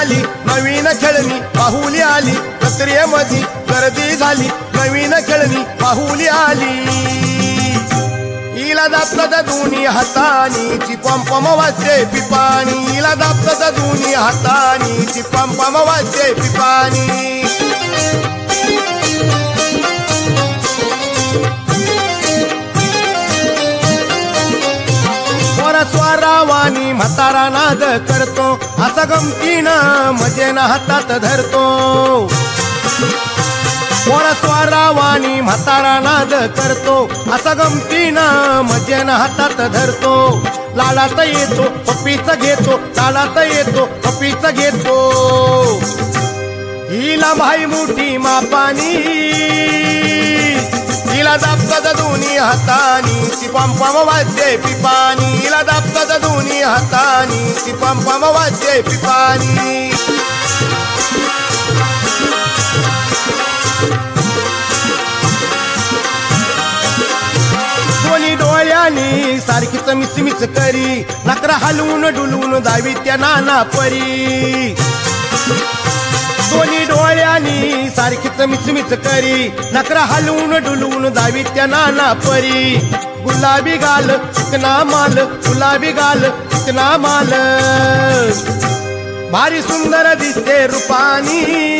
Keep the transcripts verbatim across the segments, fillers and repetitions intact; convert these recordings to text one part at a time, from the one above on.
आली नवीन खेळणी पाहुली आली जत्रेमध्ये गर्दी झाली नवीन खेळणी पाहुली आली हिला दाबतात दोन्ही हातानी ची पंपम वाजते पिपाणी हिला दाबतात दोन्ही हातानी ची पंपम वाजते पिपाणी स्वारावानी म्हातारा नाद करतो असा गमतीनं मजेनं हातात धरतो पोरा स्वारावानी म्हातारा नाद करतो असा गमतीनं मजेनं हातात धरतो लाडात येतो पप्पीच घेतो लाडात येतो पप्पीच घेतो हिला भाई मोठी मापानी हिला दाबतात दोन्ही हातानी ची पंपम वाजते पिपाणी हिला दाबतात दोन्ही हातानी ची पंपम वाजते पिपाणी दोन्ही डोळ्यानी सारखीच मिचमिच करी नकरा हलवून डुलवून दावी त्या नाना परी दोन्ही डोळ्यानी सारखीच मिचमिच करी नकरा हलवून डुलवून दावी त्या नाना परी गुलाबी गाल चिकना माल गुलाबी गाल चिकना माल भारी सुंदर दिसते रूपानी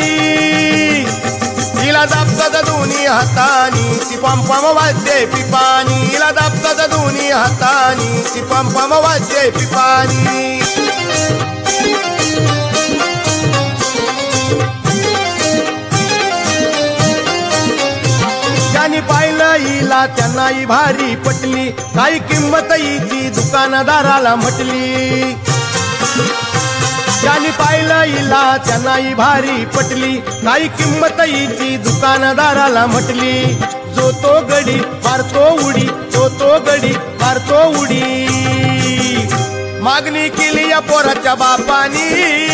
हिला दाबतात दोन्ही हातानी ची पंपम वाजते पिपाणी हिला दाबतात दोन्ही हातानी ची पंपम वाजते पिपाणी ज्यांनी पाहिलं हिला त्यांना ही भारी पटली काही किंमत हिची दुकानदाराला म्हटली ज्यांनी पाहिलं हिला त्यांना ही भारी पटली काही किंमत हिची दुकानदाराला म्हटली जो तो गडी मारतो उडी जो तो गडी मारतो उडी मागणी केली या पोराच्या बापानी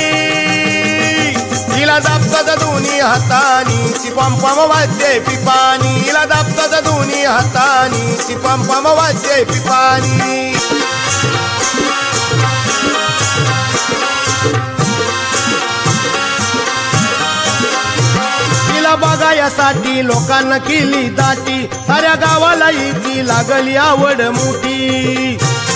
हिला दाबतात दोन्ही हातानी ची पंपम वाजते पिपाणी हिला दाबतात दोन्ही हातानी ची पंपम वाजते पिपाणी हिला बघायासाठी लोकांना केली दाटी साऱ्या गावाला हिची लागली आवड मोठी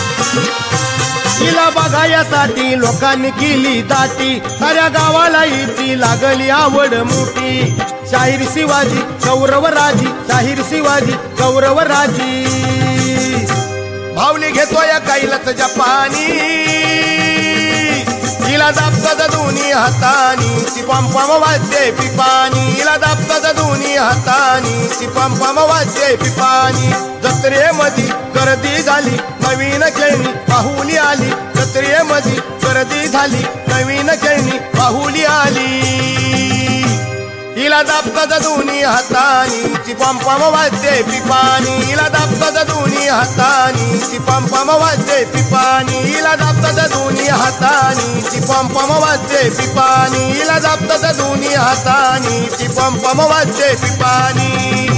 हिला बघायासाठी लोकांनी केली दाटी साऱ्या गावाला हिची लागली आवड मोठी शाहीर शिवाजी गौरव राजी शाहीर शिवाजी गौरव राजी भावली घेतोय कैलास जपानी हिला दाबतात दोन्ही हातानी ची पंपम वाजते पिपाणी हिला दाबतात दोन्ही हातानी ची पंपम वाजते पिपाणी जत्रेमध्ये गर्दी झाली नवीन खेळणी पाहुली आली जत्रेमध्ये गर्दी झाली नवीन खेळणी पाहुली आली हिला दाबतात दोन्ही हातानी ची पंपम वाजते पिपाणी हिला दाबतात दोन्ही हातानी ची पंपम वाजते पिपाणी हिला दाबतात दोन्ही हातानी ची पंपम वाजते पिपाणी हिला दाबतात दोन्ही हातानी ची पंपम वाजते पिपाणी